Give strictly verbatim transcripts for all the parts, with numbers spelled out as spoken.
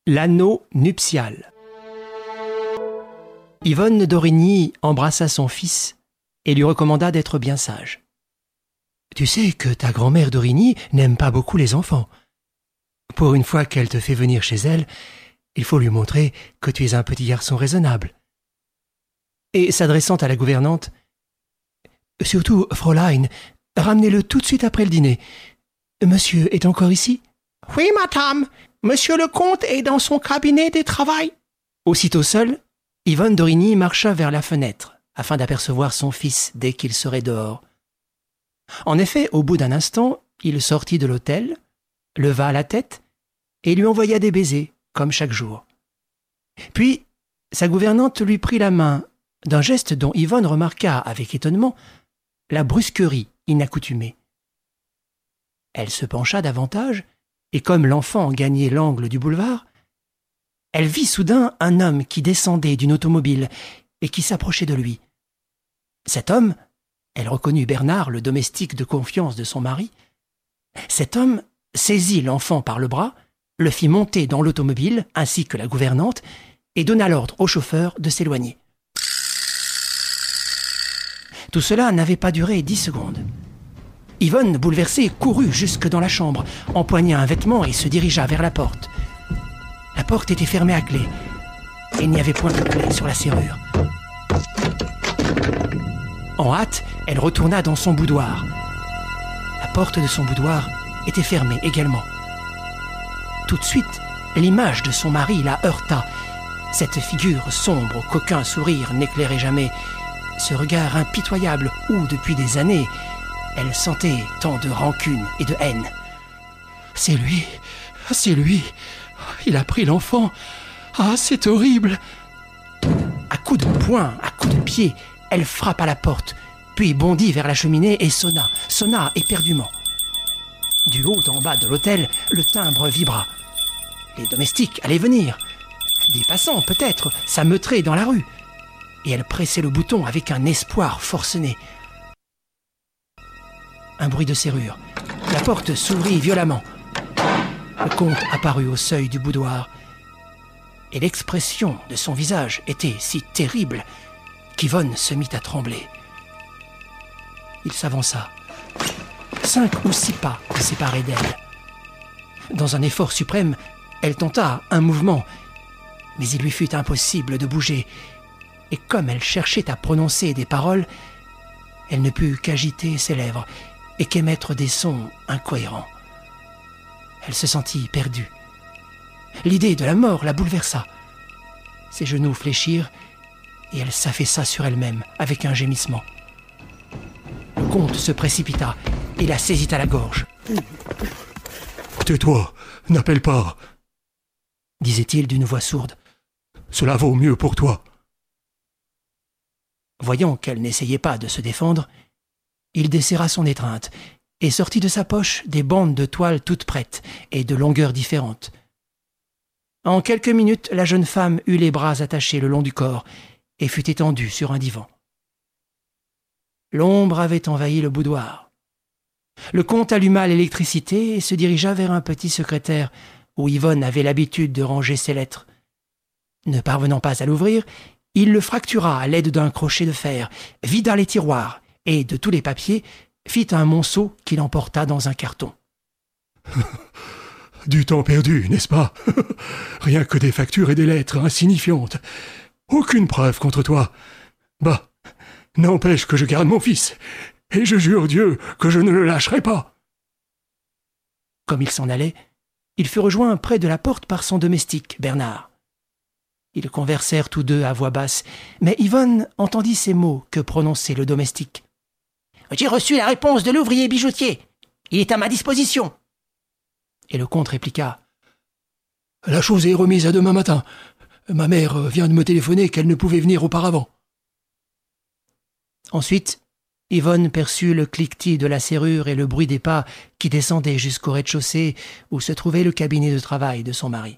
L'anneau nuptial. Yvonne d'Origny embrassa son fils et lui recommanda d'être bien sage. « Tu sais que ta grand-mère d'Origny n'aime pas beaucoup les enfants. Pour une fois qu'elle te fait venir chez elle, il faut lui montrer que tu es un petit garçon raisonnable. » Et s'adressant à la gouvernante, « Surtout, Fräulein, ramenez-le tout de suite après le dîner. Monsieur est encore ici ?»« Oui, madame. Monsieur le comte est dans son cabinet de travail. » Aussitôt seule, Yvonne d'Origny marcha vers la fenêtre afin d'apercevoir son fils dès qu'il serait dehors. En effet, au bout d'un instant, il sortit de l'hôtel, leva la tête et lui envoya des baisers, comme chaque jour. Puis, sa gouvernante lui prit la main d'un geste dont Yvonne remarqua avec étonnement la brusquerie inaccoutumée. Elle se pencha davantage et comme l'enfant gagnait l'angle du boulevard, elle vit soudain un homme qui descendait d'une automobile et qui s'approchait de lui. Cet homme, elle reconnut Bernard, le domestique de confiance de son mari. Cet homme saisit l'enfant par le bras, le fit monter dans l'automobile ainsi que la gouvernante et donna l'ordre au chauffeur de s'éloigner. Tout cela n'avait pas duré dix secondes. Yvonne, bouleversée, courut jusque dans la chambre, empoigna un vêtement et se dirigea vers la porte. La porte était fermée à clé et il n'y avait point de clé sur la serrure. En hâte, elle retourna dans son boudoir. La porte de son boudoir était fermée également. Tout de suite, l'image de son mari la heurta. Cette figure sombre qu'aucun sourire n'éclairait jamais, ce regard impitoyable où, depuis des années, elle sentait tant de rancune et de haine. « C'est lui, c'est lui, il a pris l'enfant, ah, c'est horrible !» À coups de poing, à coups de pied, elle frappa la porte, puis bondit vers la cheminée et sonna, sonna éperdument. Du haut en bas de l'hôtel, le timbre vibra. Les domestiques allaient venir. Des passants, peut-être, s'ameuteraient dans la rue. Et elle pressait le bouton avec un espoir forcené. Un bruit de serrure. La porte s'ouvrit violemment. Le comte apparut au seuil du boudoir. Et l'expression de son visage était si terrible qu'Yvonne se mit à trembler. Il s'avança. Cinq ou six pas séparaient d'elle. Dans un effort suprême, elle tenta un mouvement, mais il lui fut impossible de bouger. Et comme elle cherchait à prononcer des paroles, elle ne put qu'agiter ses lèvres et qu'émettre des sons incohérents. Elle se sentit perdue. L'idée de la mort la bouleversa. Ses genoux fléchirent et elle s'affaissa sur elle-même avec un gémissement. Le comte se précipita et la saisit à la gorge. « Tais-toi, n'appelle pas !» disait-il d'une voix sourde. « Cela vaut mieux pour toi. » Voyant qu'elle n'essayait pas de se défendre, il desserra son étreinte et sortit de sa poche des bandes de toile toutes prêtes et de longueurs différentes. En quelques minutes, la jeune femme eut les bras attachés le long du corps et fut étendue sur un divan. L'ombre avait envahi le boudoir. Le comte alluma l'électricité et se dirigea vers un petit secrétaire où Yvonne avait l'habitude de ranger ses lettres. Ne parvenant pas à l'ouvrir, il le fractura à l'aide d'un crochet de fer, vida les tiroirs et, de tous les papiers, fit un monceau qu'il emporta dans un carton. « Du temps perdu, n'est-ce pas? Rien que des factures et des lettres insignifiantes. Aucune preuve contre toi. Bah, n'empêche que je garde mon fils, et je jure Dieu que je ne le lâcherai pas. » Comme il s'en allait, il fut rejoint près de la porte par son domestique, Bernard. Ils conversèrent tous deux à voix basse, mais Yvonne entendit ces mots que prononçait le domestique. « J'ai reçu la réponse de l'ouvrier bijoutier. Il est à ma disposition. » Et le comte répliqua. « La chose est remise à demain matin. Ma mère vient de me téléphoner qu'elle ne pouvait venir auparavant. » Ensuite, Yvonne perçut le cliquetis de la serrure et le bruit des pas qui descendaient jusqu'au rez-de-chaussée où se trouvait le cabinet de travail de son mari.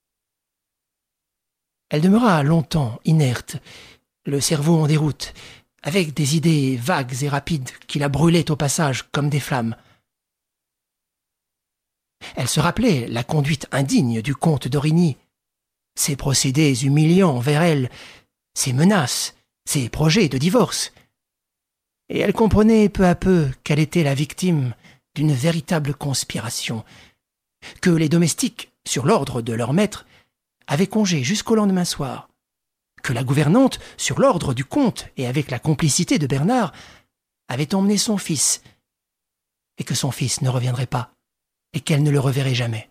Elle demeura longtemps inerte, le cerveau en déroute, avec des idées vagues et rapides qui la brûlaient au passage comme des flammes. Elle se rappelait la conduite indigne du comte d'Origny, ses procédés humiliants envers elle, ses menaces, ses projets de divorce. Et elle comprenait peu à peu qu'elle était la victime d'une véritable conspiration, que les domestiques, sur l'ordre de leur maître, avaient congé jusqu'au lendemain soir, que la gouvernante, sur l'ordre du comte et avec la complicité de Bernard, avait emmené son fils, et que son fils ne reviendrait pas, et qu'elle ne le reverrait jamais.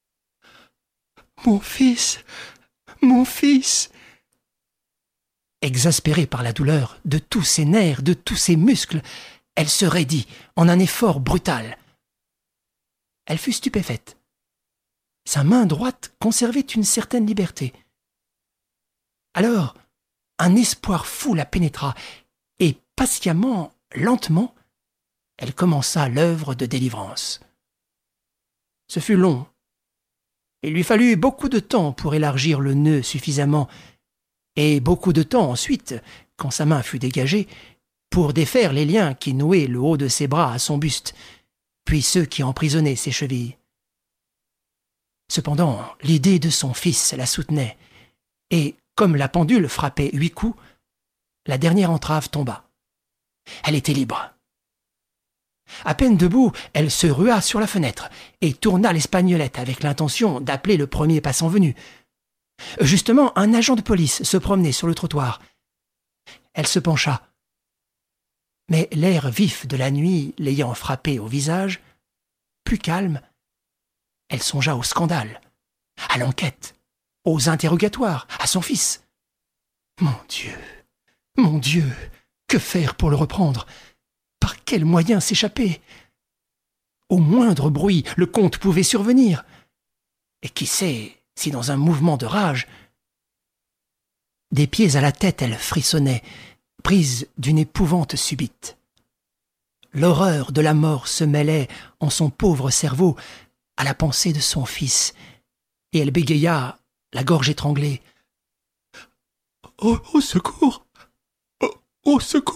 « Mon fils, mon fils !» Exaspérée par la douleur de tous ses nerfs, de tous ses muscles, elle se raidit en un effort brutal. Elle fut stupéfaite. Sa main droite conservait une certaine liberté. Alors, un espoir fou la pénétra, et patiemment, lentement, elle commença l'œuvre de délivrance. Ce fut long. Il lui fallut beaucoup de temps pour élargir le nœud suffisamment, et beaucoup de temps ensuite, quand sa main fut dégagée, pour défaire les liens qui nouaient le haut de ses bras à son buste, puis ceux qui emprisonnaient ses chevilles. Cependant, l'idée de son fils la soutenait, et, comme la pendule frappait huit coups, la dernière entrave tomba. Elle était libre. À peine debout, elle se rua sur la fenêtre et tourna l'espagnolette avec l'intention d'appeler le premier passant venu. Justement, un agent de police se promenait sur le trottoir. Elle se pencha. Mais l'air vif de la nuit l'ayant frappé au visage, plus calme, elle songea au scandale, à l'enquête, aux interrogatoires, à son fils. Mon Dieu, mon Dieu, que faire pour le reprendre ? Par quel moyen s'échapper ? Au moindre bruit, le comte pouvait survenir. Et qui sait si dans un mouvement de rage... Des pieds à la tête, elle frissonnait, prise d'une épouvante subite. L'horreur de la mort se mêlait en son pauvre cerveau à la pensée de son fils, et elle bégaya, la gorge étranglée. « Au, au secours ! Au, au secours !»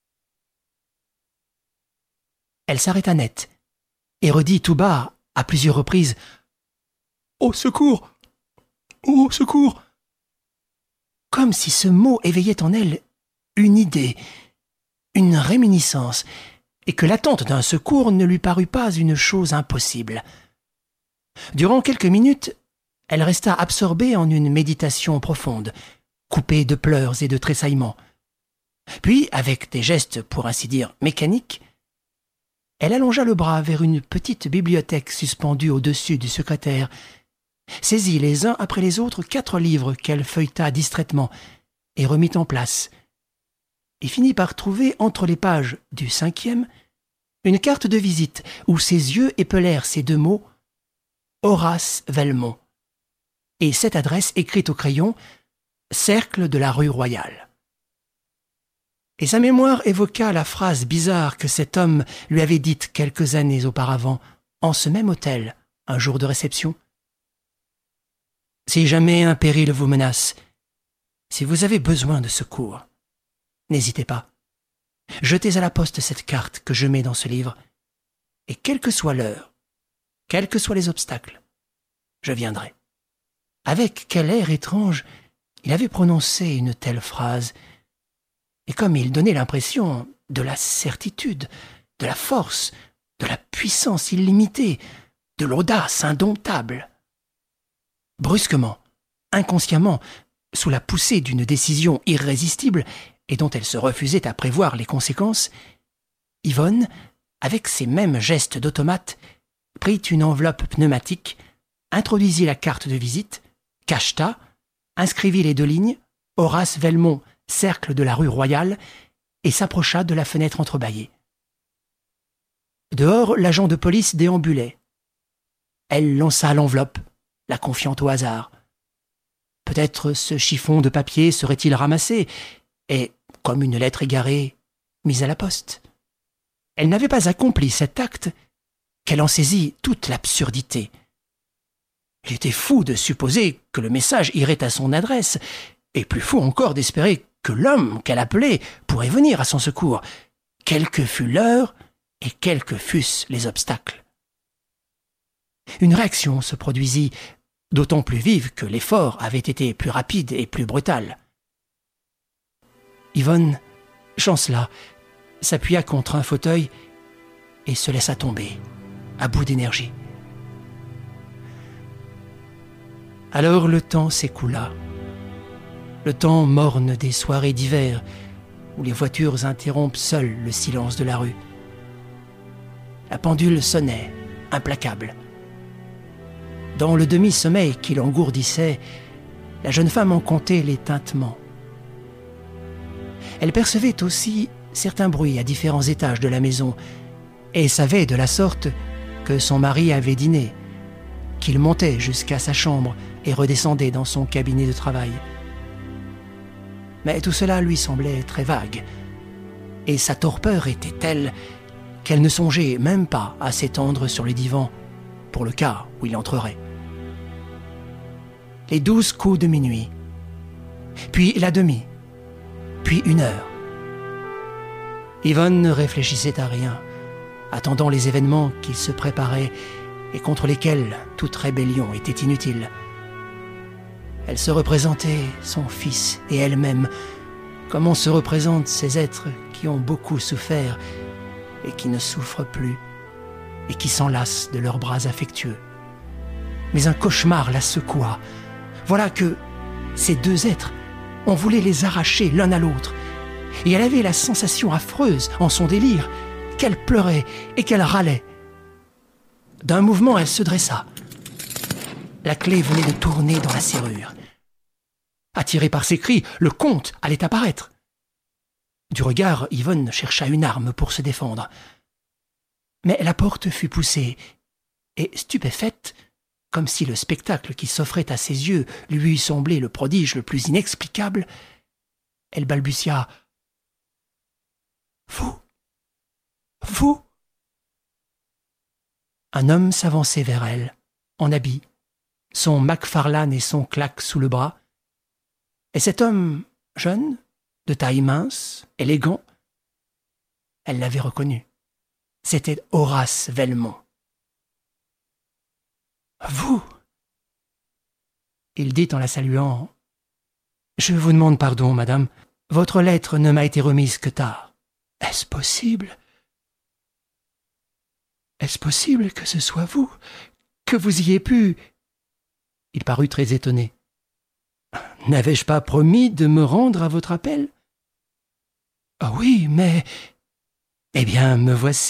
Elle s'arrêta net et redit tout bas, à plusieurs reprises, « Au secours ! Au secours !» Comme si ce mot éveillait en elle une idée, une réminiscence, et que l'attente d'un secours ne lui parut pas une chose impossible. Durant quelques minutes, elle resta absorbée en une méditation profonde, coupée de pleurs et de tressaillements. Puis, avec des gestes pour ainsi dire mécaniques, elle allongea le bras vers une petite bibliothèque suspendue au-dessus du secrétaire, saisit les uns après les autres quatre livres qu'elle feuilleta distraitement et remit en place, et finit par trouver entre les pages du cinquième une carte de visite où ses yeux épelèrent ces deux mots « Horace Velmont » et cette adresse écrite au crayon « Cercle de la rue Royale ». Et sa mémoire évoqua la phrase bizarre que cet homme lui avait dite quelques années auparavant, en ce même hôtel, un jour de réception. « Si jamais un péril vous menace, si vous avez besoin de secours, n'hésitez pas. Jetez à la poste cette carte que je mets dans ce livre, et quelle que soit l'heure, quels que soient les obstacles, je viendrai. » Avec quel air étrange il avait prononcé une telle phrase, et comme il donnait l'impression de la certitude, de la force, de la puissance illimitée, de l'audace indomptable. Brusquement, inconsciemment, sous la poussée d'une décision irrésistible et dont elle se refusait à prévoir les conséquences, Yvonne, avec ses mêmes gestes d'automate, prit une enveloppe pneumatique, introduisit la carte de visite, cacheta, inscrivit les deux lignes « Horace Velmont, cercle de la rue Royale » et s'approcha de la fenêtre entrebâillée. Dehors, l'agent de police déambulait. Elle lança l'enveloppe, la confiant au hasard. Peut-être ce chiffon de papier serait-il ramassé et, comme une lettre égarée, mise à la poste. Elle n'avait pas accompli cet acte qu'elle en saisit toute l'absurdité. Il était fou de supposer que le message irait à son adresse, et plus fou encore d'espérer que l'homme qu'elle appelait pourrait venir à son secours, quelle que fût l'heure et quels que fussent les obstacles. Une réaction se produisit, d'autant plus vive que l'effort avait été plus rapide et plus brutal. Yvonne chancela, s'appuya contre un fauteuil et se laissa tomber, à bout d'énergie. Alors le temps s'écoula. Le temps morne des soirées d'hiver, où les voitures interrompent seules le silence de la rue. La pendule sonnait, implacable. Dans le demi-sommeil qui l'engourdissait, la jeune femme en comptait les tintements. Elle percevait aussi certains bruits à différents étages de la maison et savait de la sorte que son mari avait dîné, qu'il montait jusqu'à sa chambre et redescendait dans son cabinet de travail. Mais tout cela lui semblait très vague, et sa torpeur était telle qu'elle ne songeait même pas à s'étendre sur le divan pour le cas où il entrerait. Les douze coups de minuit, puis la demi, puis une heure. Yvonne ne réfléchissait à rien, attendant les événements qui se préparaient et contre lesquels toute rébellion était inutile. Elle se représentait son fils et elle-même, comme on se représente ces êtres qui ont beaucoup souffert et qui ne souffrent plus, et qui s'enlacent de leurs bras affectueux. Mais un cauchemar la secoua. Voilà que ces deux êtres, on voulait les arracher l'un à l'autre, et elle avait la sensation affreuse, en son délire, qu'elle pleurait et qu'elle râlait. D'un mouvement, elle se dressa. La clé venait de tourner dans la serrure. Attiré par ses cris, le comte allait apparaître. Du regard, Yvonne chercha une arme pour se défendre. Mais la porte fut poussée, et stupéfaite, comme si le spectacle qui s'offrait à ses yeux lui eût semblé le prodige le plus inexplicable, elle balbutia « Vous ? Vous ?» Un homme s'avançait vers elle, en habit, son Macfarlane et son claque sous le bras. Et cet homme, jeune, de taille mince, élégant, elle l'avait reconnu. C'était Horace Velmont. « Vous ?» Il dit en la saluant. « Je vous demande pardon, madame. Votre lettre ne m'a été remise que tard. »« Est-ce possible ? Est-ce possible que ce soit vous ? Que vous ayez pu... » Il parut très étonné. « N'avais-je pas promis de me rendre à votre appel ? » ?»« Ah oui, mais... » »« Eh bien, me voici. »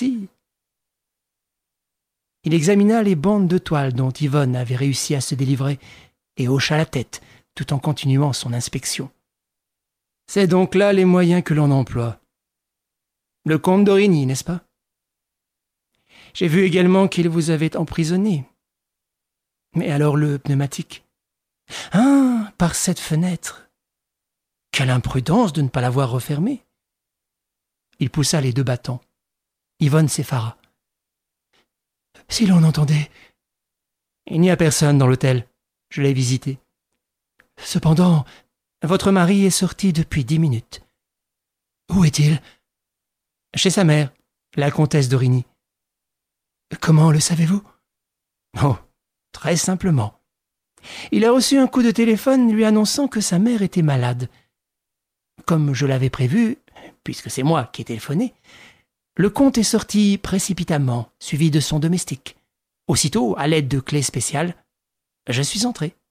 Il examina les bandes de toile dont Yvonne avait réussi à se délivrer et hocha la tête tout en continuant son inspection. « C'est donc là les moyens que l'on emploie. Le comte d'Origny, n'est-ce pas ? J'ai vu également qu'il vous avait emprisonné. Mais alors le pneumatique ? Ah, par cette fenêtre. Quelle imprudence de ne pas l'avoir refermée. » Il poussa les deux battants. Yvonne s'effara. « Si l'on entendait... » »« Il n'y a personne dans l'hôtel. Je l'ai visité. Cependant, votre mari est sorti depuis dix minutes. Où est-il ? Chez sa mère, la comtesse d'Origny. Comment le savez-vous ? Oh, très simplement. Il a reçu un coup de téléphone lui annonçant que sa mère était malade. Comme je l'avais prévu, puisque c'est moi qui ai téléphoné, le comte est sorti précipitamment, suivi de son domestique. Aussitôt, à l'aide de clés spéciales, je suis entré.